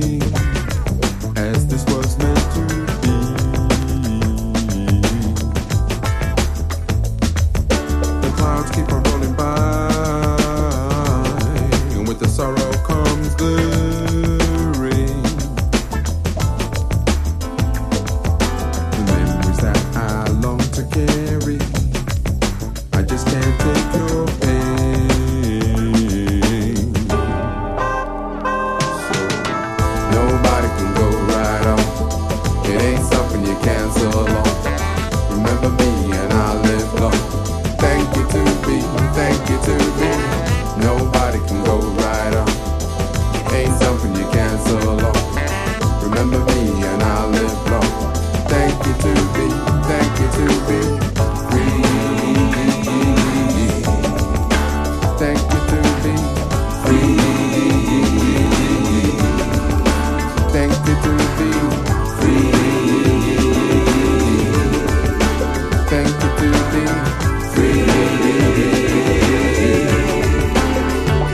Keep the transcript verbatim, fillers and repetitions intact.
as this was meant to be. The clouds keep on rolling by, and with the sorrow comes the rain. The memories that I long to carry, I just can't take your pain. So nobody can go right on. It ain't something you cancel on. Remember me and I'll live long. Thank you to be, thank you to be. Nobody can go right on. Ain't something you cancel on. Remember me and I'll live long. Thank you to be, thank you to be free. Thank you to be free. Thank you to be